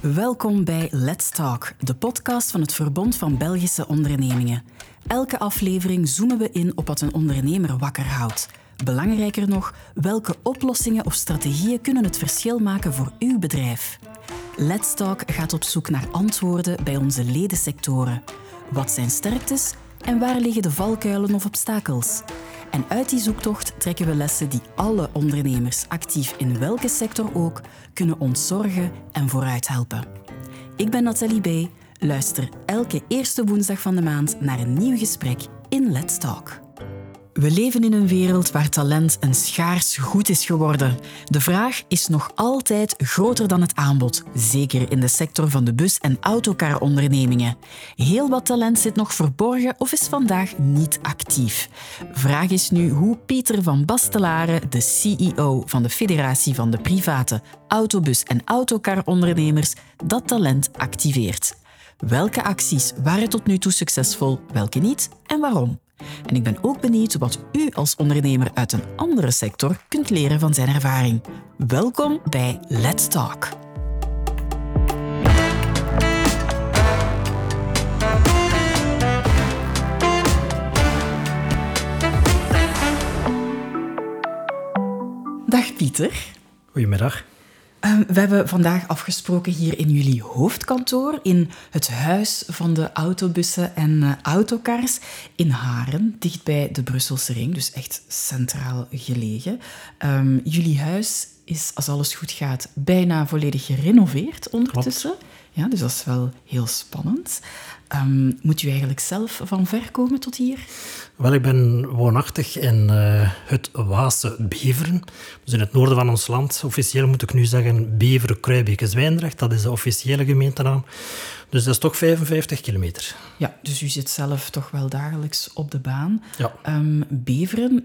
Welkom bij Let's Talk, de podcast van het Verbond van Belgische Ondernemingen. Elke aflevering zoomen we in op wat een ondernemer wakker houdt. Belangrijker nog, welke oplossingen of strategieën kunnen het verschil maken voor uw bedrijf? Let's Talk gaat op zoek naar antwoorden bij onze ledensectoren. Wat zijn sterktes en waar liggen de valkuilen of obstakels? En uit die zoektocht trekken we lessen die alle ondernemers, actief in welke sector ook, kunnen ontzorgen en vooruit helpen. Ik ben Nathalie B. Luister elke eerste woensdag van de maand naar een nieuw gesprek in Let's Talk. We leven in een wereld waar talent een schaars goed is geworden. De vraag is nog altijd groter dan het aanbod, zeker in de sector van de bus- en autocarondernemingen. Heel wat talent zit nog verborgen of is vandaag niet actief. Vraag is nu hoe Pieter van Bastelare, de CEO van de Federatie van de Private Autobus- en Autocarondernemers, dat talent activeert. Welke acties waren tot nu toe succesvol, welke niet en waarom? En ik ben ook benieuwd wat u als ondernemer uit een andere sector kunt leren van zijn ervaring. Welkom bij Let's Talk. Dag Pieter. Goedemiddag. We hebben vandaag afgesproken hier in jullie hoofdkantoor, in het huis van de autobussen en autocars in Haren, dichtbij de Brusselse Ring, dus echt centraal gelegen. Jullie huis is, als alles goed gaat, bijna volledig gerenoveerd ondertussen. Klopt. Ja, dus dat is wel heel spannend. Moet u eigenlijk zelf van ver komen tot hier? Wel, ik ben woonachtig in het Waalse Beveren, dus in het noorden van ons land. Officieel moet ik nu zeggen Beveren, Kruibeke, Zwijndrecht. Dat is de officiële gemeentenaam. Dus dat is toch 55 kilometer. Ja, dus u zit zelf toch wel dagelijks op de baan. Ja. Beveren,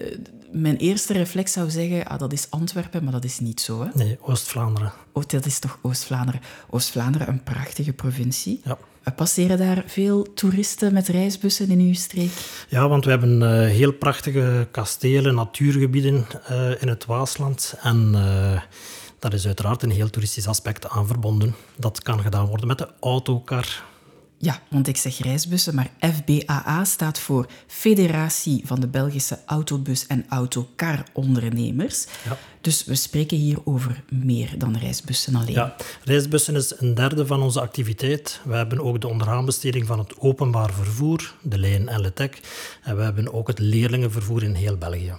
mijn eerste reflex zou zeggen, dat is Antwerpen, maar dat is niet zo, hè? Nee, Oost-Vlaanderen. Oh, dat is toch Oost-Vlaanderen. Oost-Vlaanderen, een prachtige provincie. Ja. Passeren daar veel toeristen met reisbussen in uw streek? Ja, want we hebben heel prachtige kastelen, natuurgebieden in het Waasland. En daar is uiteraard een heel toeristisch aspect aan verbonden. Dat kan gedaan worden met de autocar. Ja, want ik zeg reisbussen, maar FBAA staat voor Federatie van de Belgische Autobus- en Autocarondernemers. Ja. Dus we spreken hier over meer dan reisbussen alleen. Ja, reisbussen is een derde van onze activiteit. We hebben ook de onderaanbesteding van het openbaar vervoer, de lijn en LETEC. En we hebben ook het leerlingenvervoer in heel België.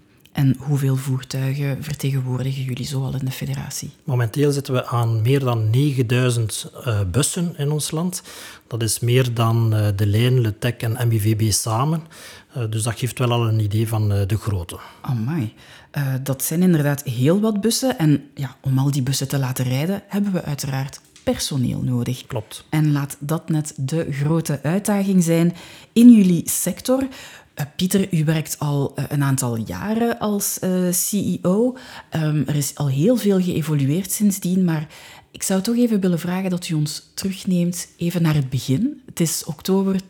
En hoeveel voertuigen vertegenwoordigen jullie zoal in de federatie? Momenteel zitten we aan meer dan 9000 bussen in ons land. Dat is meer dan de lijn, LETEC en MIVB samen. Dus dat geeft wel al een idee van de grootte. Amai. Dat zijn inderdaad heel wat bussen. En ja, om al die bussen te laten rijden, hebben we uiteraard personeel nodig. Klopt. En laat dat net de grote uitdaging zijn in jullie sector. Pieter, u werkt al een aantal jaren als CEO. Er is al heel veel geëvolueerd sindsdien, maar ik zou toch even willen vragen dat u ons terugneemt even naar het begin. Het is oktober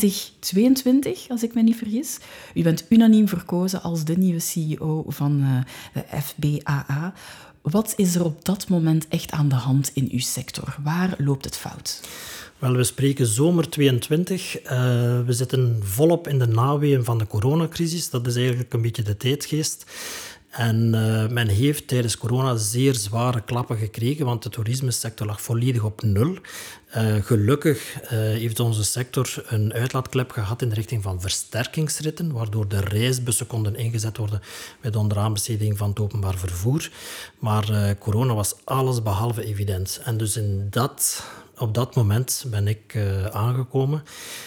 2022, als ik me niet vergis. U bent unaniem verkozen als de nieuwe CEO van de FBAA. Wat is er op dat moment echt aan de hand in uw sector? Waar loopt het fout? Wel, we spreken zomer 22. We zitten volop in de naweeën van de coronacrisis. Dat is eigenlijk een beetje de tijdgeest. En men heeft tijdens corona zeer zware klappen gekregen, want de toerismesector lag volledig op nul. Gelukkig heeft onze sector een uitlaatklep gehad in de richting van versterkingsritten, waardoor de reisbussen konden ingezet worden bij de onderaanbesteding van het openbaar vervoer. Maar corona was alles behalve evident. En dus op dat moment ben ik aangekomen.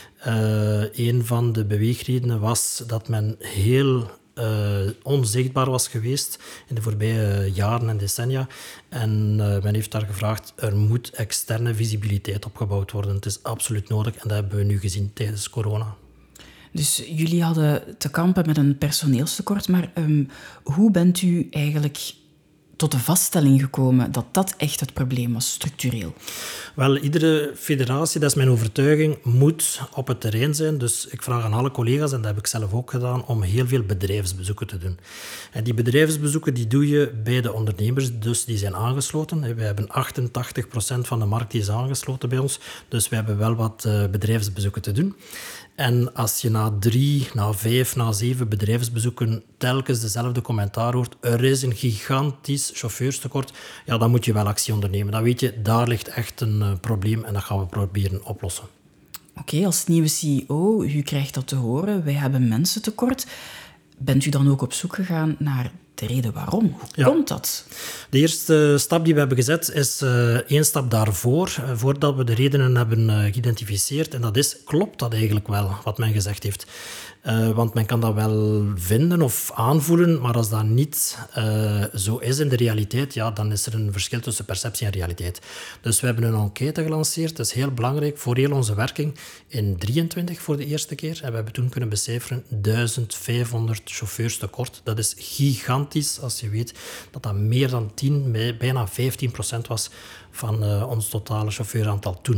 Een van de beweegredenen was dat men heel onzichtbaar was geweest in de voorbije jaren en decennia. En men heeft daar gevraagd, er moet externe visibiliteit opgebouwd worden. Het is absoluut nodig en dat hebben we nu gezien tijdens corona. Dus jullie hadden te kampen met een personeelstekort, maar hoe bent u eigenlijk tot de vaststelling gekomen dat dat echt het probleem was, structureel? Wel, iedere federatie, dat is mijn overtuiging, moet op het terrein zijn. Dus ik vraag aan alle collega's, en dat heb ik zelf ook gedaan, om heel veel bedrijfsbezoeken te doen. En die bedrijfsbezoeken die doe je bij de ondernemers, dus die zijn aangesloten. We hebben 88% van de markt die is aangesloten bij ons, dus we hebben wel wat bedrijfsbezoeken te doen. En als je na 3, na 5, na 7 bedrijfsbezoeken telkens dezelfde commentaar hoort, er is een gigantisch chauffeurstekort, ja, dan moet je wel actie ondernemen. Dan weet je, daar ligt echt een probleem en dat gaan we proberen oplossen. Oké, als nieuwe CEO, u krijgt dat te horen, wij hebben mensentekort. Bent u dan ook op zoek gegaan naar de reden waarom? Hoe komt dat? De eerste stap die we hebben gezet is 1 stap daarvoor, voordat we de redenen hebben geïdentificeerd. En dat is, klopt dat eigenlijk wel, wat men gezegd heeft? Want men kan dat wel vinden of aanvoelen, maar als dat niet zo is in de realiteit, ja, dan is er een verschil tussen perceptie en realiteit. Dus we hebben een enquête gelanceerd, dat is heel belangrijk voor heel onze werking, in 23 voor de eerste keer. En we hebben toen kunnen becijferen 1500 chauffeurs tekort. Dat is gigantisch als je weet dat dat meer dan 10, bijna 15% was van ons totale chauffeuraantal toen.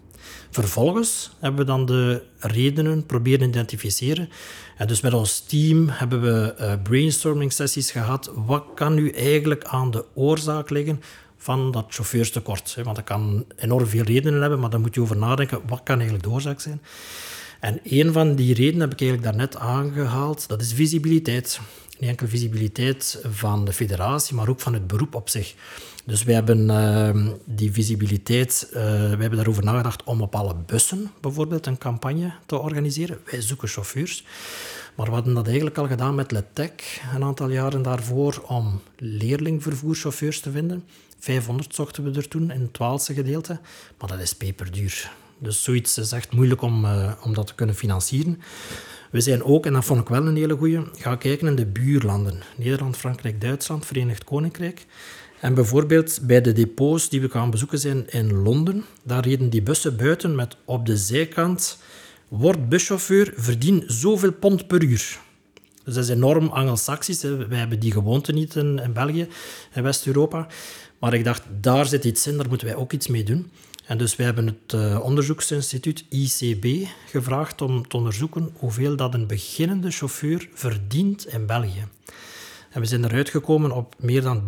Vervolgens hebben we dan de redenen proberen identificeren. En dus met ons team hebben we brainstorming sessies gehad. Wat kan nu eigenlijk aan de oorzaak liggen van dat chauffeurstekort? Want dat kan enorm veel redenen hebben, maar daar moet je over nadenken. Wat kan eigenlijk de oorzaak zijn? En een van die redenen heb ik eigenlijk daarnet aangehaald. Dat is visibiliteit. Niet enkel visibiliteit van de federatie, maar ook van het beroep op zich. Dus wij hebben die visibiliteit, wij hebben daarover nagedacht om op alle bussen bijvoorbeeld een campagne te organiseren. Wij zoeken chauffeurs. Maar we hadden dat eigenlijk al gedaan met Letec een aantal jaren daarvoor om leerlingvervoerchauffeurs te vinden. 500 zochten we er toen in het Waalse gedeelte, maar dat is peperduur. Dus zoiets is echt moeilijk om dat te kunnen financieren. We zijn ook, en dat vond ik wel een hele goeie, gaan kijken in de buurlanden. Nederland, Frankrijk, Duitsland, Verenigd Koninkrijk. En bijvoorbeeld bij de depots die we gaan bezoeken zijn in Londen, daar reden die bussen buiten met op de zijkant: word buschauffeur, verdien zoveel pond per uur. Dus dat is enorm Anglo-Saxisch. Wij hebben die gewoonte niet in België, in West-Europa. Maar ik dacht, daar zit iets in, daar moeten wij ook iets mee doen. En dus wij hebben het onderzoeksinstituut ICB gevraagd om te onderzoeken hoeveel dat een beginnende chauffeur verdient in België. En we zijn eruit gekomen op meer dan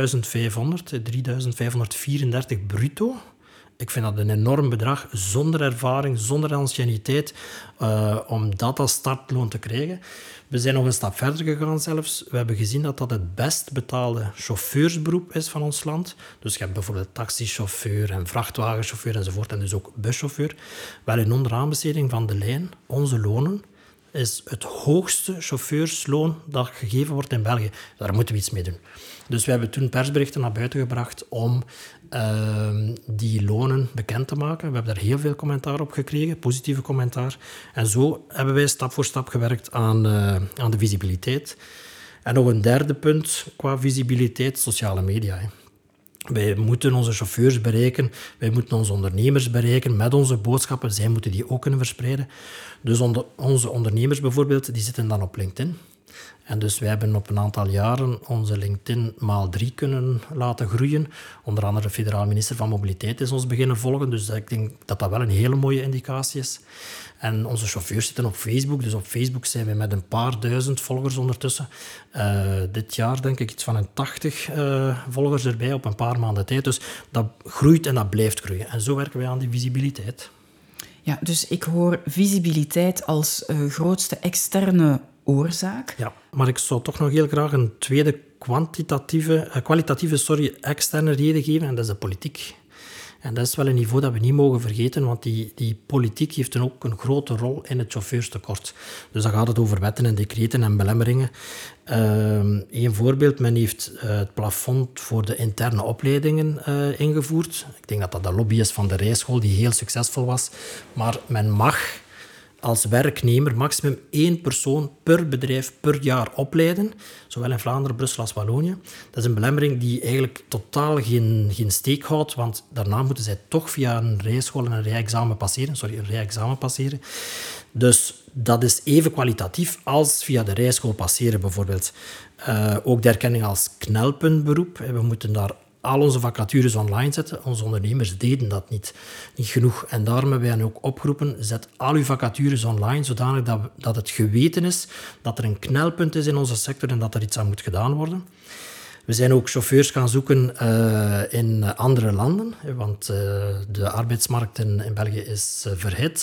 3534 bruto. Ik vind dat een enorm bedrag, zonder ervaring, zonder anciëniteit, om dat als startloon te krijgen. We zijn nog een stap verder gegaan zelfs. We hebben gezien dat dat het best betaalde chauffeursberoep is van ons land. Dus je hebt bijvoorbeeld taxichauffeur en vrachtwagenchauffeur enzovoort, en dus ook buschauffeur. Wel, in onderaanbesteding van de lijn, onze lonen, is het hoogste chauffeursloon dat gegeven wordt in België. Daar moeten we iets mee doen. Dus we hebben toen persberichten naar buiten gebracht om die lonen bekend te maken. We hebben daar heel veel commentaar op gekregen, positieve commentaar. En zo hebben wij stap voor stap gewerkt aan de visibiliteit. En nog een derde punt qua visibiliteit, sociale media. Wij moeten onze chauffeurs bereiken, wij moeten onze ondernemers bereiken met onze boodschappen. Zij moeten die ook kunnen verspreiden. Dus onze ondernemers bijvoorbeeld, die zitten dan op LinkedIn. En dus wij hebben op een aantal jaren onze LinkedIn ×3 kunnen laten groeien. Onder andere de federaal minister van Mobiliteit is ons beginnen volgen. Dus ik denk dat dat wel een hele mooie indicatie is. En onze chauffeurs zitten op Facebook. Dus op Facebook zijn we met een paar duizend volgers ondertussen. Dit jaar denk ik iets van een 80 volgers erbij op een paar maanden tijd. Dus dat groeit en dat blijft groeien. En zo werken wij aan die visibiliteit. Ja, dus ik hoor visibiliteit als grootste externe oorzaak. Ja, maar ik zou toch nog heel graag een tweede kwalitatieve externe reden geven, en dat is de politiek. En dat is wel een niveau dat we niet mogen vergeten, want die politiek heeft dan ook een grote rol in het chauffeurstekort. Dus dan gaat het over wetten en decreten en belemmeringen. Een voorbeeld, men heeft het plafond voor de interne opleidingen ingevoerd. Ik denk dat dat de lobby is van de rijschool, die heel succesvol was. Maar men mag als werknemer maximum 1 persoon per bedrijf per jaar opleiden, zowel in Vlaanderen, Brussel als Wallonië. Dat is een belemmering die eigenlijk totaal geen steek houdt, want daarna moeten zij toch via een rijschool en een rijexamen passeren. Dus dat is even kwalitatief als via de rijschool passeren bijvoorbeeld. Ook de erkenning als knelpuntberoep. We moeten daar al onze vacatures online zetten. Onze ondernemers deden dat niet genoeg. En daarom hebben wij hen ook opgeroepen, zet al uw vacatures online, zodanig dat het geweten is dat er een knelpunt is in onze sector en dat er iets aan moet gedaan worden. We zijn ook chauffeurs gaan zoeken in andere landen, want de arbeidsmarkt in België is verhit.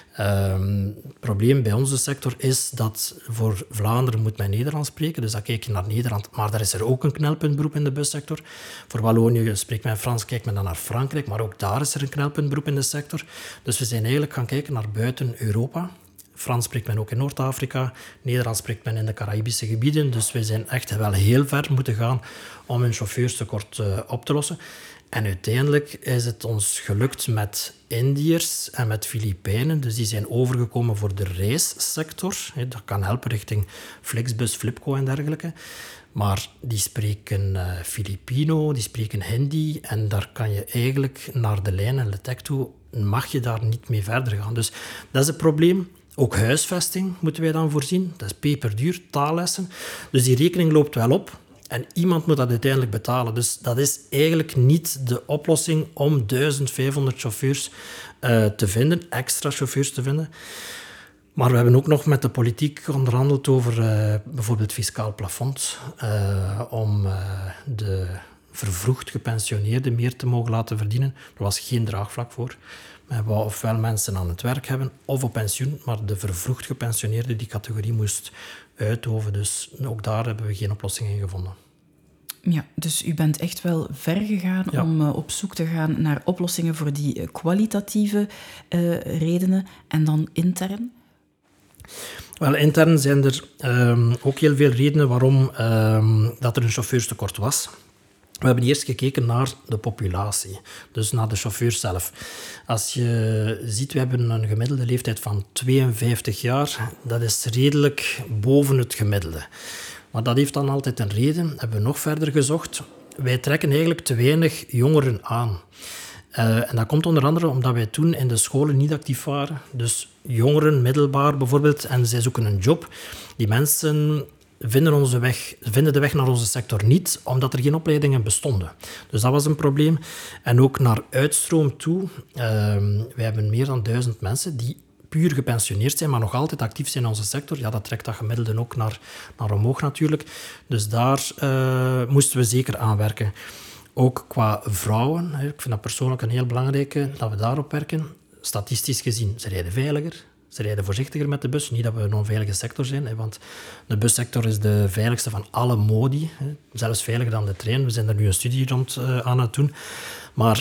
Het probleem bij onze sector is dat voor Vlaanderen moet men Nederlands spreken, dus dan kijk je naar Nederland. Maar daar is er ook een knelpuntberoep in de bussector. Voor Wallonië spreekt men Frans, kijkt men dan naar Frankrijk, maar ook daar is er een knelpuntberoep in de sector. Dus we zijn eigenlijk gaan kijken naar buiten Europa. Frans spreekt men ook in Noord-Afrika, Nederlands spreekt men in de Caraïbische gebieden. Dus we zijn echt wel heel ver moeten gaan om een chauffeurstekort op te lossen. En uiteindelijk is het ons gelukt met Indiërs en met Filipijnen. Dus die zijn overgekomen voor de reissector. Dat kan helpen richting Flixbus, Flipco en dergelijke. Maar die spreken Filipino, die spreken Hindi. En daar kan je eigenlijk naar de lijn en Letec toe, mag je daar niet mee verder gaan. Dus dat is het probleem. Ook huisvesting moeten wij dan voorzien. Dat is peperduur, taallessen. Dus die rekening loopt wel op. En iemand moet dat uiteindelijk betalen. Dus dat is eigenlijk niet de oplossing om 1500 chauffeurs te vinden, extra chauffeurs te vinden. Maar we hebben ook nog met de politiek onderhandeld over bijvoorbeeld fiscaal plafond, om de vervroegd gepensioneerden meer te mogen laten verdienen. Er was geen draagvlak voor. Men wou ofwel mensen aan het werk hebben of op pensioen, maar de vervroegd gepensioneerden, die categorie moest uitdoven. Dus ook daar hebben we geen oplossing in gevonden. Ja, dus u bent echt wel ver gegaan om op zoek te gaan naar oplossingen voor die kwalitatieve redenen en dan intern? Wel, intern zijn er ook heel veel redenen waarom dat er een chauffeurstekort was. We hebben eerst gekeken naar de populatie, dus naar de chauffeurs zelf. Als je ziet, we hebben een gemiddelde leeftijd van 52 jaar. Dat is redelijk boven het gemiddelde. Maar dat heeft dan altijd een reden. Hebben we nog verder gezocht. Wij trekken eigenlijk te weinig jongeren aan. En dat komt onder andere omdat wij toen in de scholen niet actief waren. Dus jongeren, middelbaar bijvoorbeeld, en zij zoeken een job. Die mensen vinden de weg naar onze sector niet, omdat er geen opleidingen bestonden. Dus dat was een probleem. En ook naar uitstroom toe. Wij hebben meer dan 1000 mensen die puur gepensioneerd zijn, maar nog altijd actief zijn in onze sector. Ja, dat trekt dat gemiddelde ook naar omhoog natuurlijk. Dus daar moesten we zeker aan werken. Ook qua vrouwen. Ik vind dat persoonlijk een heel belangrijke, dat we daarop werken. Statistisch gezien, ze rijden veiliger. Ze rijden voorzichtiger met de bus. Niet dat we een onveilige sector zijn, want de bussector is de veiligste van alle modi. Zelfs veiliger dan de trein. We zijn er nu een studie rond aan het doen. Maar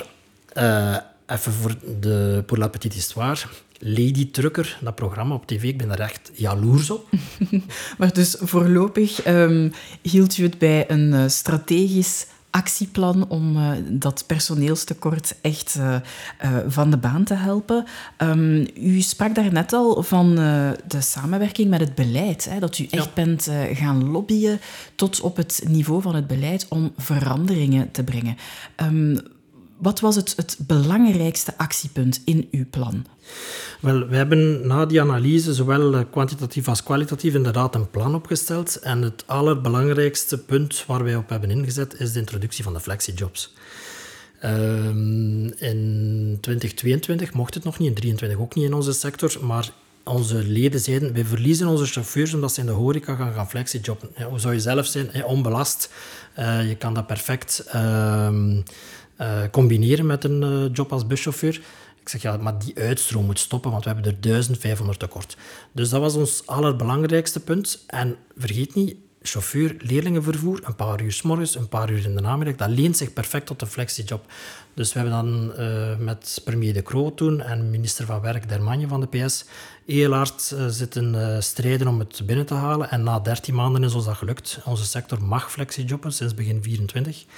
even pour la petite histoire. Lady Trucker, dat programma op tv, ik ben daar echt jaloers op. Maar dus voorlopig hield u het bij een strategisch actieplan om dat personeelstekort echt van de baan te helpen. U sprak daar net al van de samenwerking met het beleid. Hè, dat u echt bent gaan lobbyen tot op het niveau van het beleid om veranderingen te brengen. Wat was het belangrijkste actiepunt in uw plan? Wel, we hebben na die analyse, zowel kwantitatief als kwalitatief, inderdaad een plan opgesteld. En het allerbelangrijkste punt waar wij op hebben ingezet is de introductie van de flexijobs. In 2022 mocht het nog niet, in 2023 ook niet in onze sector, maar onze leden zeiden, wij verliezen onze chauffeurs omdat ze in de horeca gaan flexijobben. Ja, hoe zou je zelf zijn? Onbelast. Je kan dat perfect combineren met een job als buschauffeur. Ik zeg, ja, maar die uitstroom moet stoppen, want we hebben er 1500 tekort. Dus dat was ons allerbelangrijkste punt. En vergeet niet, chauffeur, leerlingenvervoer, een paar uur 's morgens, een paar uur in de namiddag, dat leent zich perfect tot een flexiejob. Dus we hebben dan met premier De Croo toen en minister van Werk Dermagne van de PS heel hard zitten strijden om het binnen te halen. En na 13 maanden is ons dat gelukt. Onze sector mag flexijobben sinds begin 24.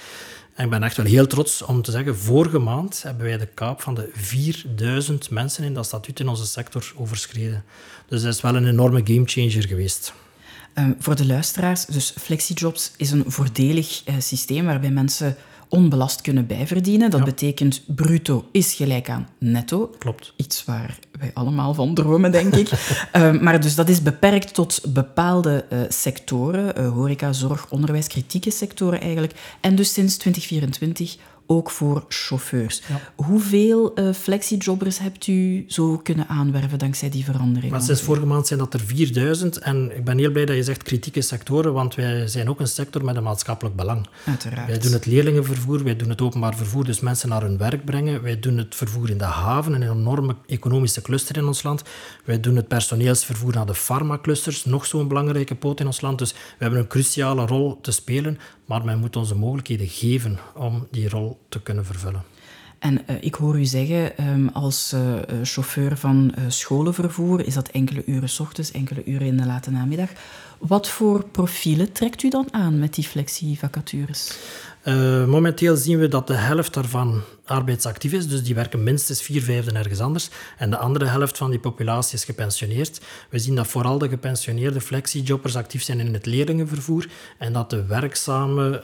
En ik ben echt wel heel trots om te zeggen, vorige maand hebben wij de kaap van de 4000 mensen in dat statuut in onze sector overschreden. Dus dat is wel een enorme gamechanger geweest. Voor de luisteraars, dus FlexiJobs is een voordelig systeem waarbij mensen onbelast kunnen bijverdienen. Dat betekent bruto is gelijk aan netto. Klopt. Iets waar wij allemaal van dromen, denk ik. Maar dus dat is beperkt tot bepaalde sectoren, horeca, zorg, onderwijs, kritieke sectoren eigenlijk. En dus sinds 2024 ook voor chauffeurs. Ja. Hoeveel flexijobbers hebt u zo kunnen aanwerven dankzij die verandering? Maar sinds vorige maand zijn dat er 4000. En ik ben heel blij dat je zegt kritieke sectoren, want wij zijn ook een sector met een maatschappelijk belang. Uiteraard. Wij doen het leerlingenvervoer, wij doen het openbaar vervoer, dus mensen naar hun werk brengen. Wij doen het vervoer in de haven, een enorme economische cluster in ons land. Wij doen het personeelsvervoer naar de farmaclusters, nog zo'n belangrijke poot in ons land. Dus we hebben een cruciale rol te spelen, maar men moet ons de mogelijkheden geven om die rol te kunnen vervullen. En ik hoor u zeggen, als chauffeur van scholenvervoer is dat enkele uren 's ochtends, enkele uren in de late namiddag. Wat voor profielen trekt u dan aan met die flexivacatures? Momenteel zien we dat de helft daarvan arbeidsactief is, dus die werken minstens 4/5 ergens anders. En de andere helft van die populatie is gepensioneerd. We zien dat vooral de gepensioneerde flexijobbers actief zijn in het leerlingenvervoer en dat de werkzame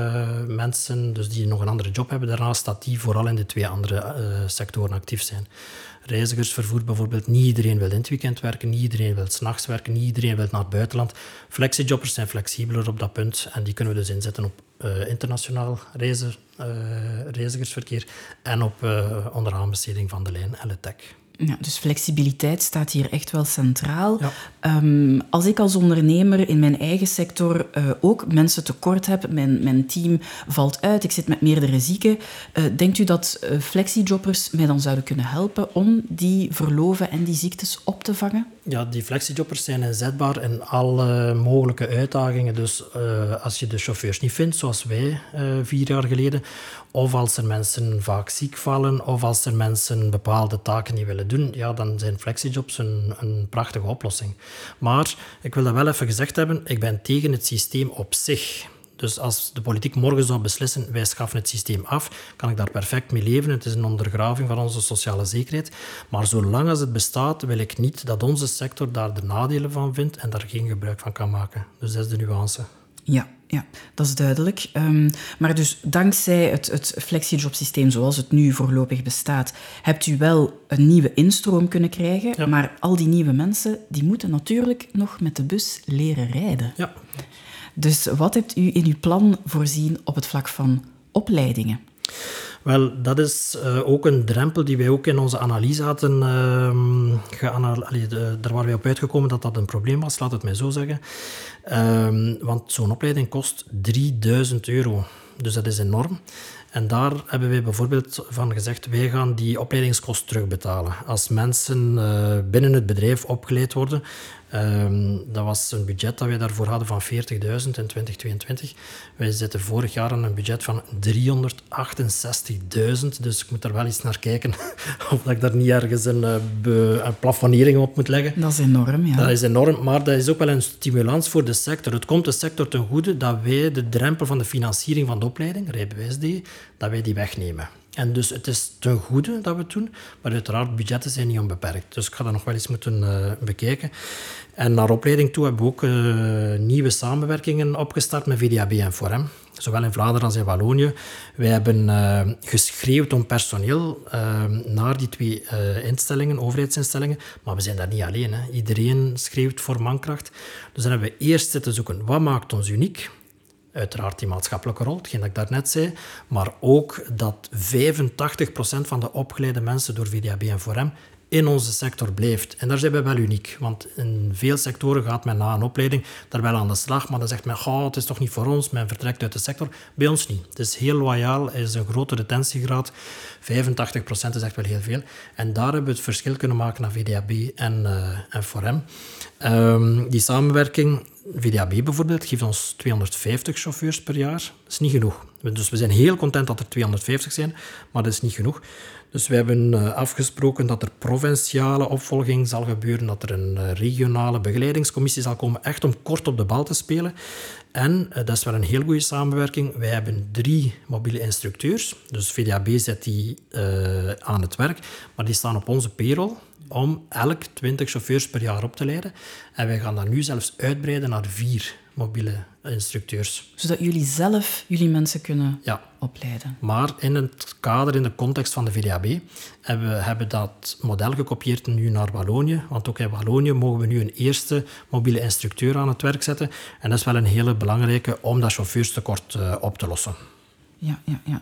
mensen, dus die nog een andere job hebben daarnaast, dat die vooral in de 2 andere sectoren actief zijn. Reizigersvervoer bijvoorbeeld, niet iedereen wil in het weekend werken, niet iedereen wil 's nachts werken, niet iedereen wil naar het buitenland. Flexijobbers zijn flexibeler op dat punt en die kunnen we dus inzetten op internationaal reizigersverkeer en op onderaanbesteding van de lijn en de TEC. Ja, dus flexibiliteit staat hier echt wel centraal. Ja. Als ik als ondernemer in mijn eigen sector ook mensen tekort heb, mijn team valt uit, ik zit met meerdere zieken, denkt u dat flexijobbers mij dan zouden kunnen helpen om die verloven en die ziektes op te vangen? Ja, die flexijobbers zijn inzetbaar in alle mogelijke uitdagingen. Dus als je de chauffeurs niet vindt, zoals wij 4 jaar geleden, of als er mensen vaak ziek vallen, of als er mensen bepaalde taken niet willen doen, ja, dan zijn flexijobs een prachtige oplossing. Maar ik wil dat wel even gezegd hebben, ik ben tegen het systeem op zich. Dus als de politiek morgen zou beslissen, wij schaffen het systeem af, kan ik daar perfect mee leven. Het is een ondergraving van onze sociale zekerheid. Maar zolang als het bestaat, wil ik niet dat onze sector daar de nadelen van vindt en daar geen gebruik van kan maken. Dus dat is de nuance. Ja, dat is duidelijk. Maar dus dankzij het flexijobsysteem zoals het nu voorlopig bestaat, hebt u wel een nieuwe instroom kunnen krijgen. Ja. Maar al die nieuwe mensen, die moeten natuurlijk nog met de bus leren rijden. Ja. Dus wat hebt u in uw plan voorzien op het vlak van opleidingen? Wel, dat is ook een drempel die wij ook in onze analyse hadden. Daar waren wij op uitgekomen dat dat een probleem was, laat het mij zo zeggen. Want zo'n opleiding kost €3000. Dus dat is enorm. En daar hebben wij bijvoorbeeld van gezegd, wij gaan die opleidingskost terugbetalen. Als mensen binnen het bedrijf opgeleid worden, dat was een budget dat wij daarvoor hadden van 40.000 in 2022. Wij zitten vorig jaar aan een budget van 368.000. Dus ik moet daar wel eens naar kijken of ik daar niet ergens een plafonnering op moet leggen. Dat is enorm, ja. Dat is enorm, maar dat is ook wel een stimulans voor de sector. Het komt de sector ten goede dat wij de drempel van de financiering van de opleiding, rijbewijs-D, dat wij die wegnemen. En dus het is ten goede dat we het doen, maar uiteraard, budgetten zijn niet onbeperkt. Dus ik ga dat nog wel eens moeten bekijken. En naar opleiding toe hebben we ook nieuwe samenwerkingen opgestart met VDAB en Forem. Zowel in Vlaanderen als in Wallonië. Wij hebben geschreeuwd om personeel naar die 2 instellingen, overheidsinstellingen. Maar we zijn daar niet alleen. Hè. Iedereen schreeuwt voor mankracht. Dus dan hebben we eerst zitten zoeken, wat maakt ons uniek? Uiteraard die maatschappelijke rol, hetgeen dat ik daarnet zei, maar ook dat 85% van de opgeleide mensen door VDAB en Forem in onze sector blijft. En daar zijn we wel uniek, want in veel sectoren gaat men na een opleiding daar wel aan de slag, maar dan zegt men, het is toch niet voor ons, men vertrekt uit de sector. Bij ons niet. Het is heel loyaal, er is een grote retentiegraad. 85% is echt wel heel veel. En daar hebben we het verschil kunnen maken naar VDAB en Forem. Die samenwerking, VDAB bijvoorbeeld, geeft ons 250 chauffeurs per jaar. is niet genoeg. Dus we zijn heel content dat er 250 zijn, maar dat is niet genoeg. Dus we hebben afgesproken dat er provinciale opvolging zal gebeuren, dat er een regionale begeleidingscommissie zal komen, echt om kort op de bal te spelen. En dat is wel een heel goede samenwerking. Wij hebben 3 mobiele instructeurs. Dus VDAB zet die aan het werk, maar die staan op onze payroll om elk 20 chauffeurs per jaar op te leiden. En wij gaan dat nu zelfs uitbreiden naar 4 mobiele instructeurs. Zodat jullie zelf jullie mensen kunnen opleiden. Maar in het kader, in de context van de VDAB, hebben dat model gekopieerd nu naar Wallonië. Want ook in Wallonië mogen we nu een eerste mobiele instructeur aan het werk zetten. En dat is wel een hele belangrijke om dat chauffeurstekort op te lossen. Ja.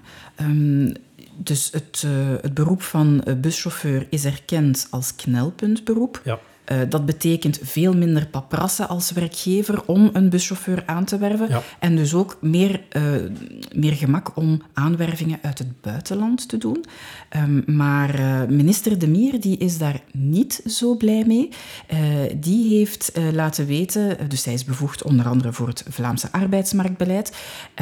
Dus het beroep van buschauffeur is erkend als knelpuntberoep. Ja. Dat betekent veel minder paprassen als werkgever om een buschauffeur aan te werven. Ja. En dus ook meer gemak om aanwervingen uit het buitenland te doen. Maar minister De Mier die is daar niet zo blij mee. Die heeft laten weten, dus zij is bevoegd onder andere voor het Vlaamse arbeidsmarktbeleid.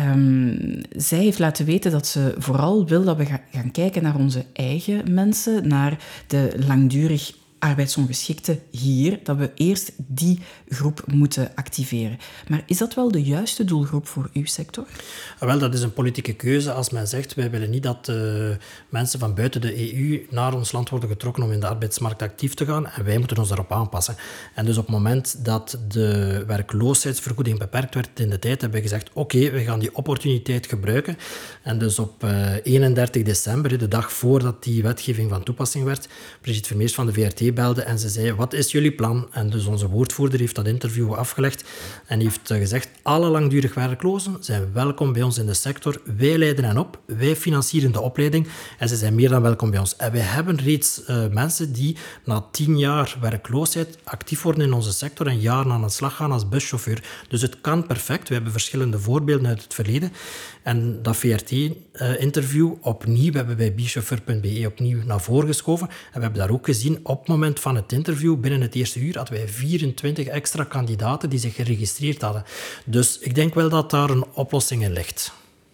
Zij heeft laten weten dat ze vooral wil dat we gaan kijken naar onze eigen mensen, naar de langdurig arbeidsongeschikten hier, dat we eerst die groep moeten activeren. Maar is dat wel de juiste doelgroep voor uw sector? Wel, dat is een politieke keuze. Als men zegt, wij willen niet dat mensen van buiten de EU naar ons land worden getrokken om in de arbeidsmarkt actief te gaan, en wij moeten ons daarop aanpassen. En dus op het moment dat de werkloosheidsvergoeding beperkt werd in de tijd, hebben we gezegd, oké, we gaan die opportuniteit gebruiken. En dus op 31 december, de dag voordat die wetgeving van toepassing werd, Brigitte Vermeers van de VRT belde en ze zei, wat is jullie plan? En dus onze woordvoerder heeft dat interview afgelegd en heeft gezegd, alle langdurig werklozen zijn welkom bij ons in de sector. Wij leiden hen op, wij financieren de opleiding en ze zijn meer dan welkom bij ons. En wij hebben reeds mensen die na 10 jaar werkloosheid actief worden in onze sector en jaren aan de slag gaan als buschauffeur. Dus het kan perfect. We hebben verschillende voorbeelden uit het verleden. En dat VRT-interview opnieuw hebben wij bij bichauffeur.be opnieuw naar voren geschoven. En we hebben daar ook gezien, op het moment van het interview, binnen het eerste uur, hadden wij 24 extra kandidaten die zich geregistreerd hadden. Dus ik denk wel dat daar een oplossing in ligt.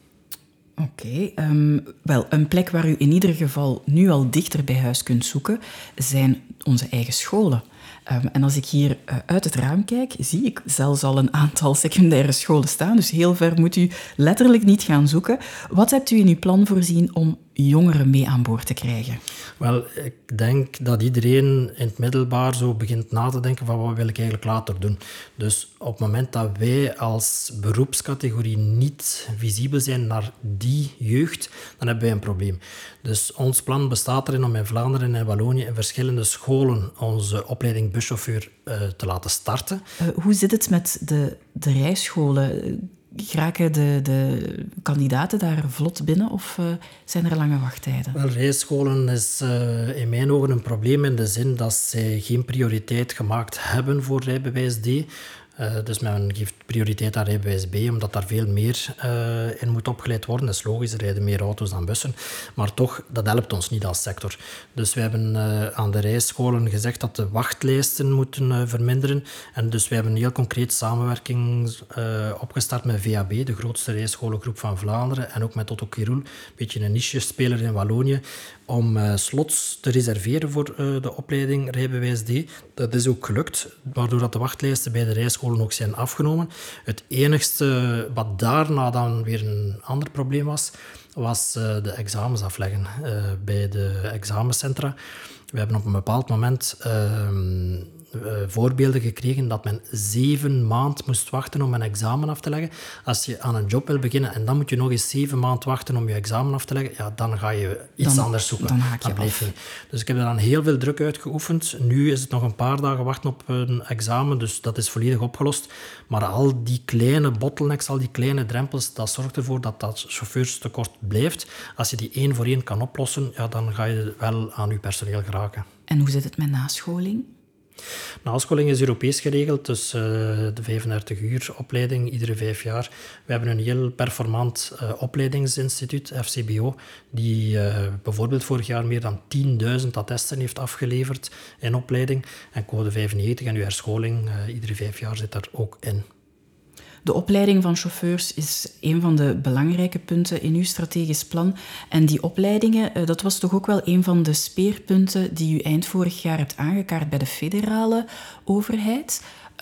Oké. Wel, een plek waar u in ieder geval nu al dichter bij huis kunt zoeken, zijn onze eigen scholen. En als ik hier uit het raam kijk, zie ik zelfs al een aantal secundaire scholen staan. Dus heel ver moet u letterlijk niet gaan zoeken. Wat hebt u in uw plan voorzien om jongeren mee aan boord te krijgen? Wel, ik denk dat iedereen in het middelbaar zo begint na te denken van wat wil ik eigenlijk later doen. Dus op het moment dat wij als beroepscategorie niet visibel zijn naar die jeugd, dan hebben wij een probleem. Dus ons plan bestaat erin om in Vlaanderen en Wallonië in verschillende scholen onze opleiding buschauffeur te laten starten. Hoe zit het met de rijscholen? Geraken de kandidaten daar vlot binnen of zijn er lange wachttijden? Wel, rijscholen is in mijn ogen een probleem in de zin dat zij geen prioriteit gemaakt hebben voor rijbewijs D. Dus men geeft prioriteit aan rijbewijs B, omdat daar veel meer in moet opgeleid worden. Dat is logisch, er rijden meer auto's dan bussen. Maar toch, dat helpt ons niet als sector. Dus we hebben aan de rijscholen gezegd dat de wachtlijsten moeten verminderen. En dus we hebben een heel concreet samenwerking opgestart met VAB, de grootste rijscholengroep van Vlaanderen, en ook met Otto Kirul, een beetje een niche-speler in Wallonië, om slots te reserveren voor de opleiding rijbewijs D. Dat is ook gelukt, waardoor dat de wachtlijsten bij de rijscholen ook zijn afgenomen. Het enigste wat daarna dan weer een ander probleem was de examens afleggen bij de examencentra. We hebben op een bepaald moment voorbeelden gekregen dat men 7 maanden moest wachten om een examen af te leggen. Als je aan een job wil beginnen en dan moet je nog eens 7 maanden wachten om je examen af te leggen, ja, dan ga je iets anders zoeken. Dan haak je af. Dus ik heb er dan heel veel druk uitgeoefend. Nu is het nog een paar dagen wachten op een examen, dus dat is volledig opgelost. Maar al die kleine bottlenecks, al die kleine drempels, dat zorgt ervoor dat dat chauffeurstekort blijft. Als je die 1 voor 1 kan oplossen, ja, dan ga je wel aan je personeel geraken. En hoe zit het met nascholing? Nascholing is Europees geregeld, dus de 35 uur opleiding, iedere 5 jaar. We hebben een heel performant opleidingsinstituut, FCBO, die bijvoorbeeld vorig jaar meer dan 10.000 attesten heeft afgeleverd in opleiding. En code 95 en uw herscholing, iedere 5 jaar zit daar ook in. De opleiding van chauffeurs is een van de belangrijke punten in uw strategisch plan. En die opleidingen, dat was toch ook wel een van de speerpunten die u eind vorig jaar hebt aangekaart bij de federale overheid.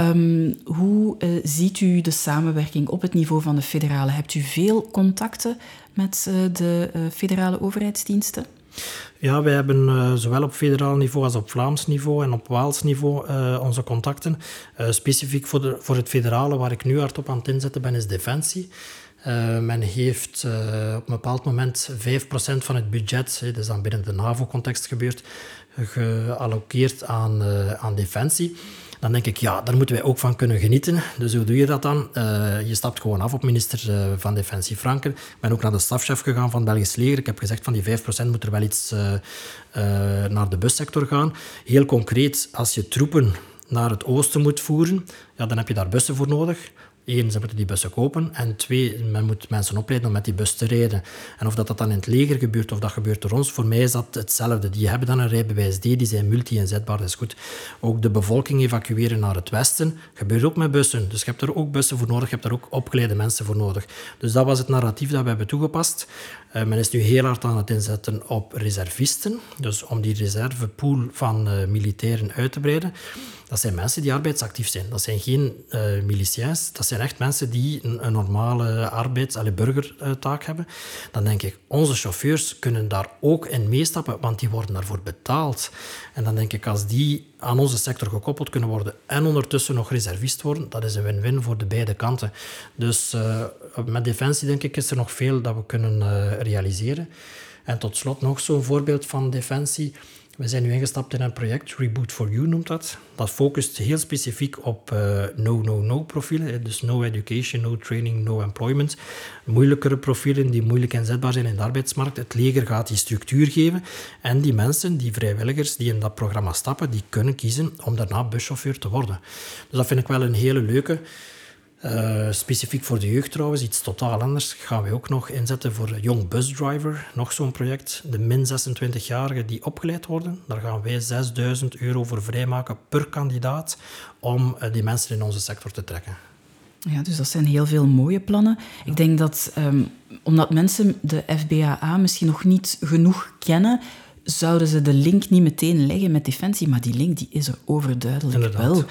Hoe ziet u de samenwerking op het niveau van de federale? Hebt u veel contacten met de federale overheidsdiensten? Ja, wij hebben zowel op federaal niveau als op Vlaams niveau en op Waals niveau onze contacten. Specifiek voor het federale, waar ik nu hardop aan het inzetten ben, is Defensie. Men heeft op een bepaald moment 5% van het budget, dat is dan binnen de NAVO-context gebeurd, gealloceerd aan Defensie. Dan denk ik, ja, daar moeten wij ook van kunnen genieten. Dus hoe doe je dat dan? Je stapt gewoon af op minister van Defensie Franken. Ik ben ook naar de stafchef gegaan van het Belgisch leger. Ik heb gezegd, van die 5% moet er wel iets naar de bussector gaan. Heel concreet, als je troepen naar het oosten moet voeren, ja, dan heb je daar bussen voor nodig. 1, ze moeten die bussen kopen. En 2, men moet mensen opleiden om met die bus te rijden. En of dat dan in het leger gebeurt of dat gebeurt door ons, voor mij is dat hetzelfde. Die hebben dan een rijbewijs D, die zijn multi-inzetbaar, dat is goed. Ook de bevolking evacueren naar het westen gebeurt ook met bussen. Dus je hebt er ook bussen voor nodig, je hebt er ook opgeleide mensen voor nodig. Dus dat was het narratief dat we hebben toegepast. Men is nu heel hard aan het inzetten op reservisten. Dus om die reservepool van militairen uit te breiden. Dat zijn mensen die arbeidsactief zijn. Dat zijn geen miliciëns. Dat zijn echt mensen die een normale burgertaak hebben. Dan denk ik, onze chauffeurs kunnen daar ook in meestappen, want die worden daarvoor betaald. En dan denk ik, als die aan onze sector gekoppeld kunnen worden en ondertussen nog reservist worden, dat is een win-win voor de beide kanten. Dus met Defensie, denk ik, is er nog veel dat we kunnen realiseren. En tot slot nog zo'n voorbeeld van Defensie. We zijn nu ingestapt in een project, Reboot for You noemt dat. Dat focust heel specifiek op no profielen. Dus no education, no training, no employment. Moeilijkere profielen die moeilijk inzetbaar zijn in de arbeidsmarkt. Het leger gaat die structuur geven. En die mensen, die vrijwilligers die in dat programma stappen, die kunnen kiezen om daarna buschauffeur te worden. Dus dat vind ik wel een hele leuke. Specifiek voor de jeugd trouwens, iets totaal anders, gaan we ook nog inzetten voor Young Bus Driver. Nog zo'n project, de min 26-jarigen die opgeleid worden. Daar gaan wij €6.000 voor vrijmaken per kandidaat om die mensen in onze sector te trekken. Ja, dus dat zijn heel veel mooie plannen. Ik denk dat, omdat mensen de FBAA misschien nog niet genoeg kennen, zouden ze de link niet meteen leggen met Defensie, maar die link die is er overduidelijk Inderdaad. wel.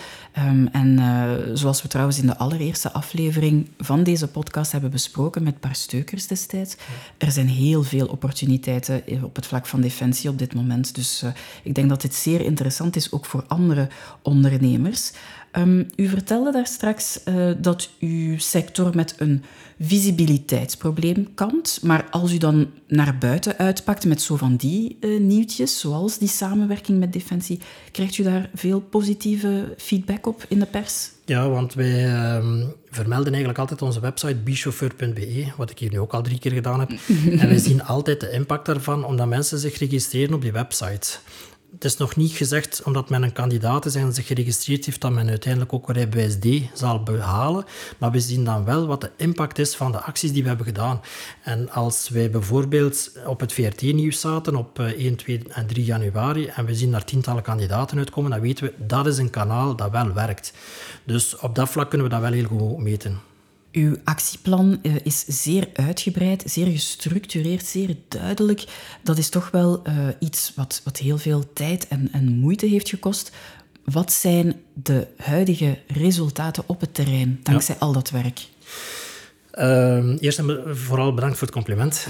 Zoals we trouwens in de allereerste aflevering van deze podcast hebben besproken met Bart Steukers destijds, er zijn heel veel opportuniteiten op het vlak van Defensie op dit moment. Dus ik denk dat dit zeer interessant is, ook voor andere ondernemers. U vertelde daar straks dat uw sector met een visibiliteitsprobleem kampt. Maar als u dan naar buiten uitpakt met zo van die nieuwtjes, zoals die samenwerking met Defensie, krijgt u daar veel positieve feedback op in de pers? Ja, want wij vermelden eigenlijk altijd onze website bichauffeur.be, wat ik hier nu ook al 3 keer gedaan heb. En wij zien altijd de impact daarvan, omdat mensen zich registreren op die website. Het is nog niet gezegd, omdat men een kandidaat is en zich geregistreerd heeft, dat men uiteindelijk ook een rijbewijs D zal behalen. Maar we zien dan wel wat de impact is van de acties die we hebben gedaan. En als wij bijvoorbeeld op het VRT-nieuws zaten op 1, 2 en 3 januari en we zien daar tientallen kandidaten uitkomen, dan weten we, dat is een kanaal dat wel werkt. Dus op dat vlak kunnen we dat wel heel goed meten. Uw actieplan is zeer uitgebreid, zeer gestructureerd, zeer duidelijk. Dat is toch wel iets wat heel veel tijd en moeite heeft gekost. Wat zijn de huidige resultaten op het terrein, dankzij al dat werk? Eerst en vooral bedankt voor het compliment.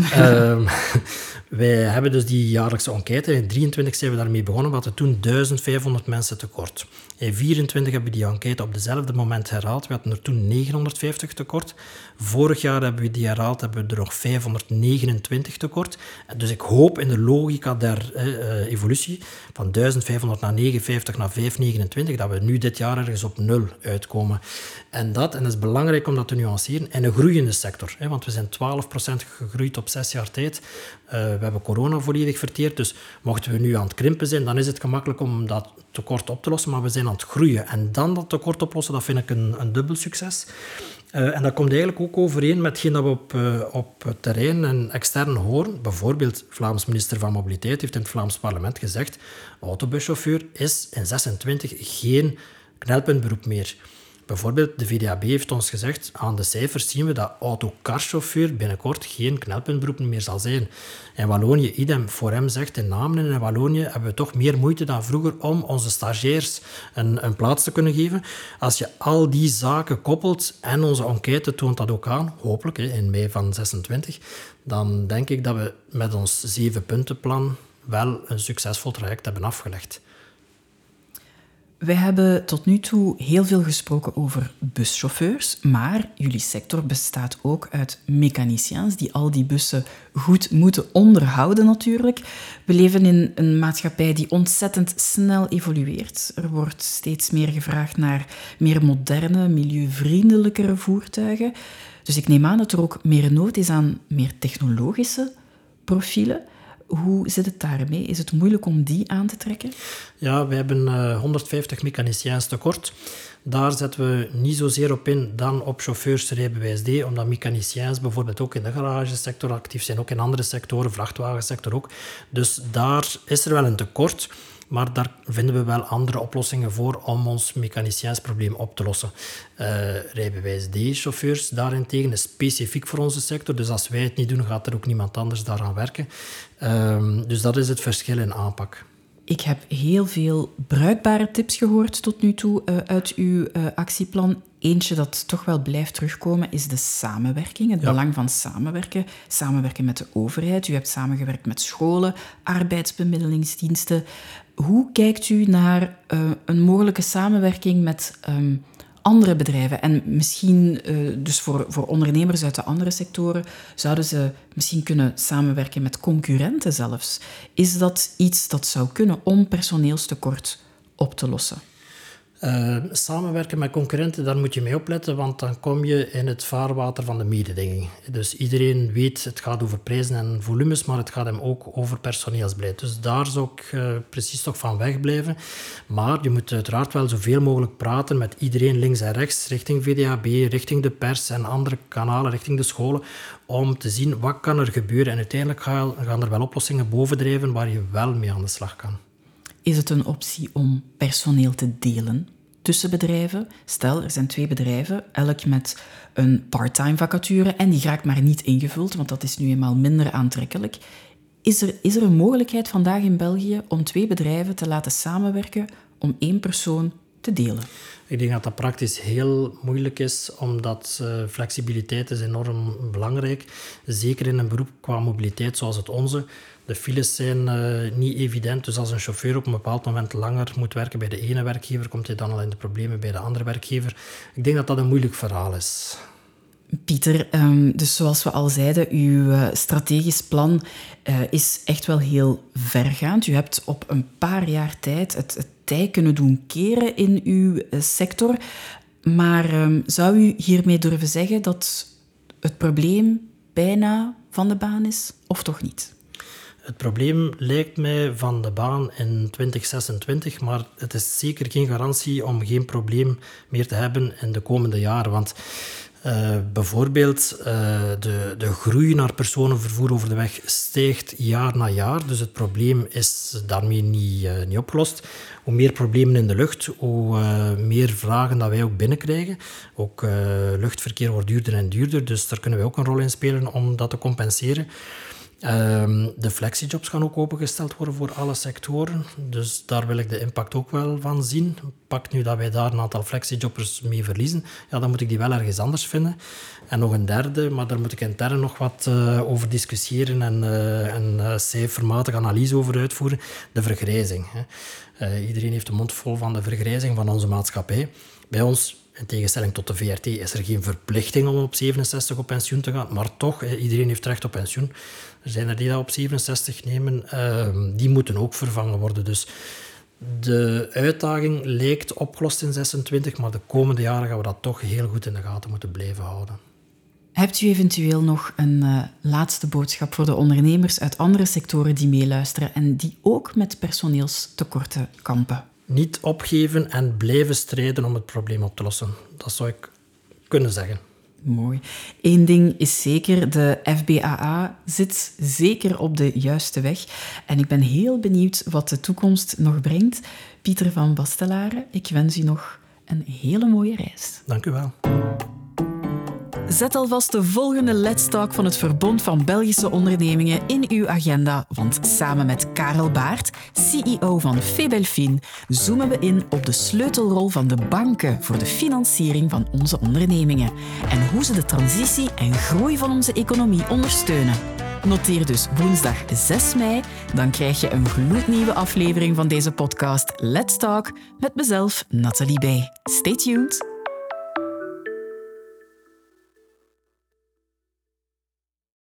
Wij hebben dus die jaarlijkse enquête. In 2023 zijn we daarmee begonnen. We hadden toen 1500 mensen tekort. In 2024 hebben we die enquête op dezelfde moment herhaald. We hadden er toen 950 tekort. Vorig jaar hebben we die herhaald, hebben we er nog 529 tekort. Dus ik hoop in de logica der evolutie van 1500 naar 59 naar 529, dat we nu dit jaar ergens op 0 uitkomen. En dat is belangrijk om dat te nuanceren, in een groeiende sector. Want we zijn 12% gegroeid op 6 jaar tijd. We hebben corona volledig verteerd, dus mochten we nu aan het krimpen zijn, dan is het gemakkelijk om dat tekort op te lossen, maar we zijn aan het groeien. En dan dat tekort oplossen, dat vind ik een dubbel succes. En dat komt eigenlijk ook overeen met hetgeen dat we op het terrein en extern horen. Bijvoorbeeld, Vlaams minister van Mobiliteit heeft in het Vlaams parlement gezegd, autobuschauffeur is in 26 geen knelpuntberoep meer. Bijvoorbeeld, de VDAB heeft ons gezegd, aan de cijfers zien we dat autocarchauffeur binnenkort geen knelpuntberoep meer zal zijn. In Wallonië, idem, voor hem zegt in Namen, in Wallonië hebben we toch meer moeite dan vroeger om onze stagiairs een plaats te kunnen geven. Als je al die zaken koppelt, en onze enquête toont dat ook aan, hopelijk in mei van 26, dan denk ik dat we met ons 7-puntenplan wel een succesvol traject hebben afgelegd. Wij hebben tot nu toe heel veel gesproken over buschauffeurs, maar jullie sector bestaat ook uit mechaniciens die al die bussen goed moeten onderhouden natuurlijk. We leven in een maatschappij die ontzettend snel evolueert. Er wordt steeds meer gevraagd naar meer moderne, milieuvriendelijkere voertuigen. Dus ik neem aan dat er ook meer nood is aan meer technologische profielen. Hoe zit het daarmee? Is het moeilijk om die aan te trekken? Ja, we hebben 150 mechaniciens tekort. Daar zetten we niet zozeer op in dan op chauffeursrijbewijs D, omdat mechaniciens bijvoorbeeld ook in de garagesector actief zijn, ook in andere sectoren, vrachtwagensector ook. Dus daar is er wel een tekort. Maar daar vinden we wel andere oplossingen voor om ons mechaniciensprobleem op te lossen. Rijbewijs D-chauffeurs daarentegen is specifiek voor onze sector. Dus als wij het niet doen, gaat er ook niemand anders daaraan werken. Dus dat is het verschil in aanpak. Ik heb heel veel bruikbare tips gehoord tot nu toe uit uw actieplan. Eentje dat toch wel blijft terugkomen is de samenwerking. Het belang van samenwerken. Samenwerken met de overheid. U hebt samengewerkt met scholen, arbeidsbemiddelingsdiensten. Hoe kijkt u naar een mogelijke samenwerking met andere bedrijven? En misschien, dus voor ondernemers uit de andere sectoren, zouden ze misschien kunnen samenwerken met concurrenten zelfs. Is dat iets dat zou kunnen om personeelstekort op te lossen? Samenwerken met concurrenten, daar moet je mee opletten, want dan kom je in het vaarwater van de mededinging. Dus iedereen weet, het gaat over prijzen en volumes, maar het gaat hem ook over personeelsbeleid. Dus daar zou ik precies toch van wegblijven. Maar je moet uiteraard wel zoveel mogelijk praten met iedereen links en rechts, richting VDAB, richting de pers en andere kanalen, richting de scholen, om te zien wat kan er gebeuren. En uiteindelijk gaan er wel oplossingen bovendrijven waar je wel mee aan de slag kan. Is het een optie om personeel te delen tussen bedrijven? Stel, er zijn 2 bedrijven, elk met een part-time vacature en die raakt maar niet ingevuld, want dat is nu eenmaal minder aantrekkelijk. Is er een mogelijkheid vandaag in België om 2 bedrijven te laten samenwerken om 1 persoon te delen? Ik denk dat dat praktisch heel moeilijk is, omdat flexibiliteit is enorm belangrijk. Zeker in een beroep qua mobiliteit zoals het onze. De files zijn niet evident, dus als een chauffeur op een bepaald moment langer moet werken bij de ene werkgever, komt hij dan al in de problemen bij de andere werkgever. Ik denk dat dat een moeilijk verhaal is. Pieter, dus zoals we al zeiden, uw strategisch plan is echt wel heel vergaand. U hebt op een paar jaar tijd het tij kunnen doen keren in uw sector. Maar zou u hiermee durven zeggen dat het probleem bijna van de baan is, of toch niet? Het probleem lijkt mij van de baan in 2026, maar het is zeker geen garantie om geen probleem meer te hebben in de komende jaren. Want bijvoorbeeld de groei naar personenvervoer over de weg stijgt jaar na jaar. Dus het probleem is daarmee niet opgelost. Hoe meer problemen in de lucht, hoe meer vragen dat wij ook binnenkrijgen. Ook luchtverkeer wordt duurder en duurder, dus daar kunnen wij ook een rol in spelen om dat te compenseren. De flexijobs gaan ook opengesteld worden voor alle sectoren. Dus daar wil ik de impact ook wel van zien. Pak nu dat wij daar een aantal flexijobbers mee verliezen, ja, dan moet ik die wel ergens anders vinden. En nog een derde, maar daar moet ik intern nog wat over discussiëren en cijfermatige analyse over uitvoeren. De vergrijzing. Iedereen heeft de mond vol van de vergrijzing van onze maatschappij. Bij ons, in tegenstelling tot de VRT, is er geen verplichting om op 67 op pensioen te gaan. Maar toch, iedereen heeft recht op pensioen. Er zijn er die dat op 67 nemen. Die moeten ook vervangen worden. Dus de uitdaging lijkt opgelost in 26, maar de komende jaren gaan we dat toch heel goed in de gaten moeten blijven houden. Hebt u eventueel nog een laatste boodschap voor de ondernemers uit andere sectoren die meeluisteren en die ook met personeelstekorten kampen? Niet opgeven en blijven strijden om het probleem op te lossen. Dat zou ik kunnen zeggen. Mooi. Eén ding is zeker, de FBAA zit zeker op de juiste weg. En ik ben heel benieuwd wat de toekomst nog brengt. Pieter van Bastelare, ik wens u nog een hele mooie reis. Dank u wel. Zet alvast de volgende Let's Talk van het Verbond van Belgische Ondernemingen in uw agenda, want samen met Karel Baert, CEO van Febelfin, zoomen we in op de sleutelrol van de banken voor de financiering van onze ondernemingen en hoe ze de transitie en groei van onze economie ondersteunen. Noteer dus woensdag 6 mei, dan krijg je een gloednieuwe aflevering van deze podcast Let's Talk met mezelf, Nathalie B. Stay tuned!